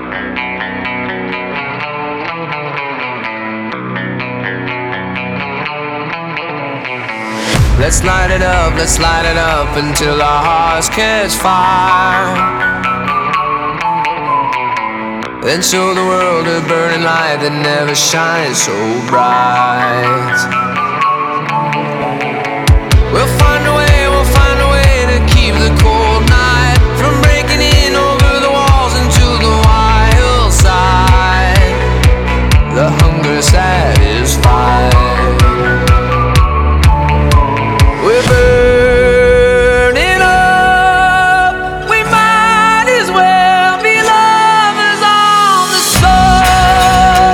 Let's light it up until our hearts catch fire. Then show the world a burning light that never shines so bright. We'll find a way to keep the cold night from breaking in over the walls into the wild side. The hunger satisfied. We're burning up. We might as well be lovers on the soul.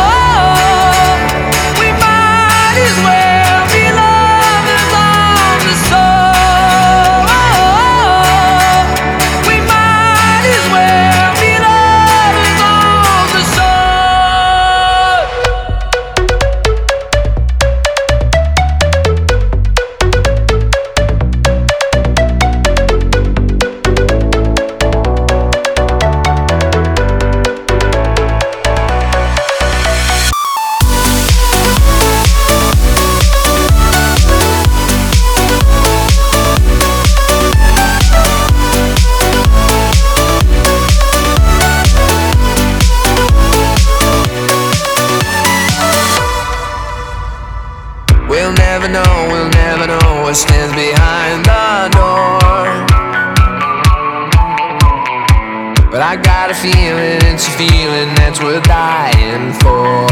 We might as well be lovers on the soul. We might as well be lovers on the soul. We'll never know what stands behind the door. But I got a feeling, it's a feeling that's worth dying for.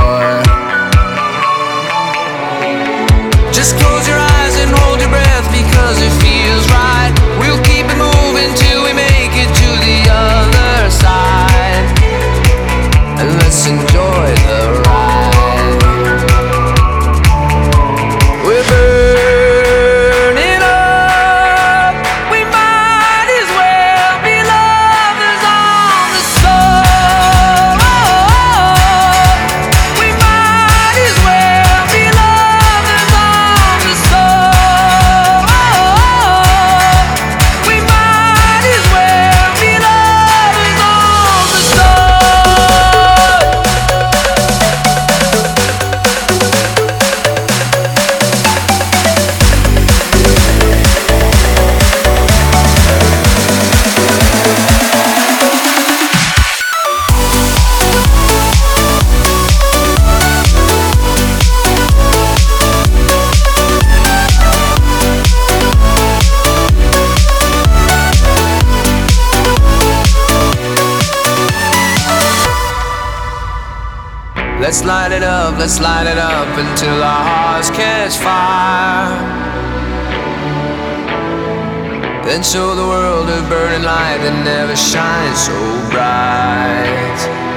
Just close your eyes and hold your breath because it feels right. We'll keep it moving till we make it to the other side. And let's enjoy the ride. We're burning up. We might as well be lovers on the soul. We might as well be lovers on the soul. We might as well be lovers on the soul. Let's light it up until our hearts catch fire. Then show the world a burning light that never shines so bright.